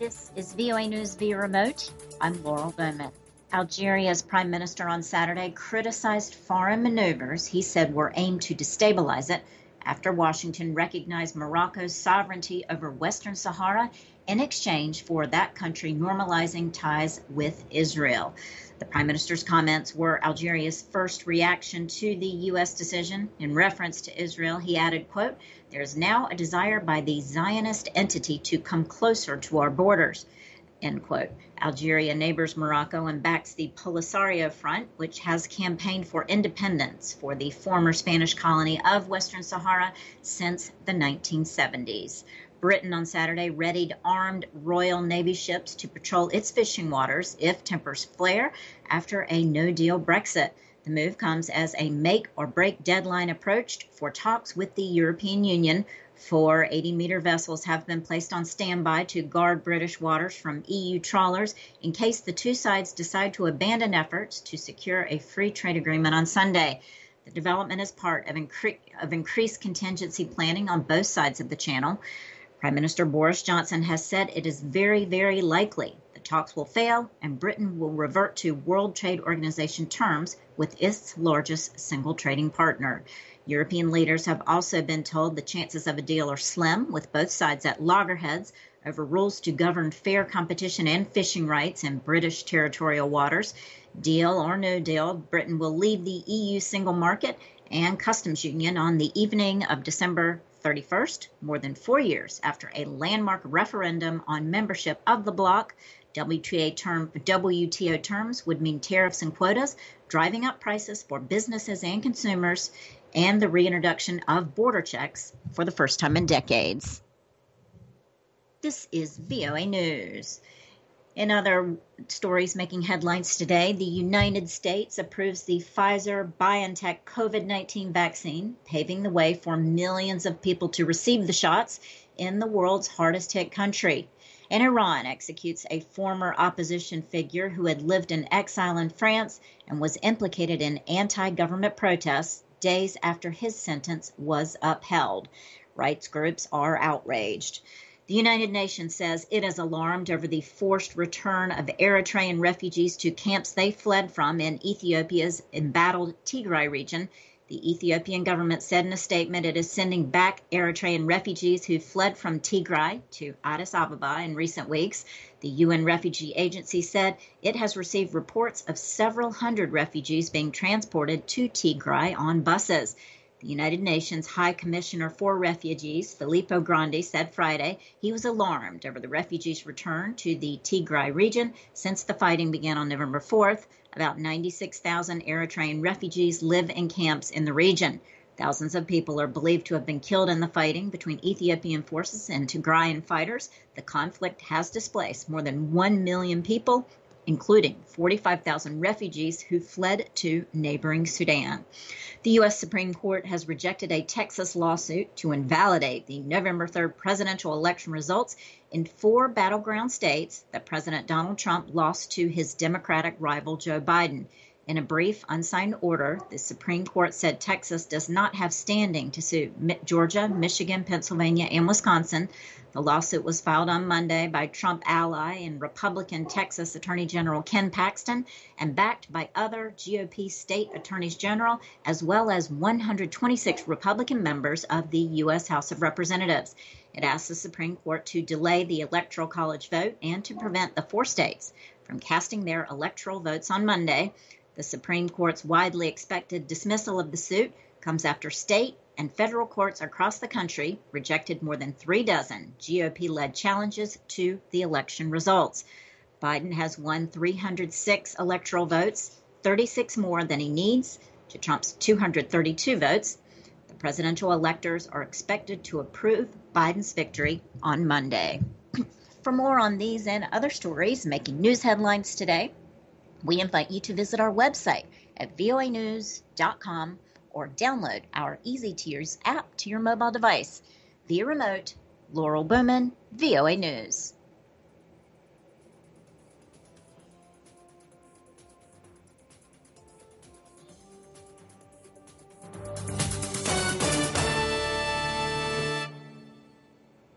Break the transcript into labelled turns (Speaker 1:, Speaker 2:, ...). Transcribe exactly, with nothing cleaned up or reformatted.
Speaker 1: This is V O A News via remote. I'm Laurel Bowman. Algeria's prime minister on Saturday criticized foreign maneuvers he said were aimed to destabilize it after Washington recognized Morocco's sovereignty over Western Sahara in exchange for that country normalizing ties with Israel. The prime minister's comments were Algeria's first reaction to the U S decision. In reference to Israel, he added, quote, "There is now a desire by the Zionist entity to come closer to our borders," end quote. Algeria neighbors Morocco and backs the Polisario Front, which has campaigned for independence for the former Spanish colony of Western Sahara since the nineteen seventies. Britain on Saturday readied armed Royal Navy ships to patrol its fishing waters if tempers flare after a no-deal Brexit. The move comes as a make-or-break deadline approached for talks with the European Union. Four eighty-meter vessels have been placed on standby to guard British waters from E U trawlers in case the two sides decide to abandon efforts to secure a free trade agreement on Sunday. The development is part of, incre- of increased contingency planning on both sides of the channel. Prime Minister Boris Johnson has said it is very, very likely the talks will fail and Britain will revert to World Trade Organization terms with its largest single trading partner. European leaders have also been told the chances of a deal are slim, with both sides at loggerheads over rules to govern fair competition and fishing rights in British territorial waters. Deal or no deal, Britain will leave the E U single market and customs union on the evening of December thirty-first, more than four years after a landmark referendum on membership of the bloc. W T O, term, W T O terms would mean tariffs and quotas, driving up prices for businesses and consumers, and the reintroduction of border checks for the first time in decades. This is V O A News. In other stories making headlines today, the United States approves the Pfizer-BioNTech COVID nineteen vaccine, paving the way for millions of people to receive the shots in the world's hardest-hit country. And Iran executes a former opposition figure who had lived in exile in France and was implicated in anti-government protests days after his sentence was upheld. Rights groups are outraged. The United Nations says it is alarmed over the forced return of Eritrean refugees to camps they fled from in Ethiopia's embattled Tigray region. The Ethiopian government said in a statement it is sending back Eritrean refugees who fled from Tigray to Addis Ababa in recent weeks. The U N Refugee Agency said it has received reports of several hundred refugees being transported to Tigray on buses. The United Nations High Commissioner for Refugees, Filippo Grandi, said Friday he was alarmed over the refugees' return to the Tigray region since the fighting began on November fourth. About ninety-six thousand Eritrean refugees live in camps in the region. Thousands of people are believed to have been killed in the fighting between Ethiopian forces and Tigrayan fighters. The conflict has displaced more than one million people, including forty-five thousand refugees who fled to neighboring Sudan. The U S Supreme Court has rejected a Texas lawsuit to invalidate the November third presidential election results in four battleground states that President Donald Trump lost to his Democratic rival Joe Biden. In a brief, unsigned order, the Supreme Court said Texas does not have standing to sue Georgia, Michigan, Pennsylvania, and Wisconsin. The lawsuit was filed on Monday by Trump ally and Republican Texas Attorney General Ken Paxton and backed by other G O P state attorneys general, as well as one hundred twenty-six Republican members of the U S House of Representatives. It asked the Supreme Court to delay the Electoral College vote and to prevent the four states from casting their electoral votes on Monday. The Supreme Court's widely expected dismissal of the suit comes after state and federal courts across the country rejected more than three dozen G O P-led challenges to the election results. Biden has won three hundred six electoral votes, thirty-six more than he needs, to Trump's two hundred thirty-two votes. The presidential electors are expected to approve Biden's victory on Monday. For more on these and other stories making news headlines today, we invite you to visit our website at V O A news dot com or download our Easy to Use app to your mobile device. Via remote, Laurel Bowman, V O A News.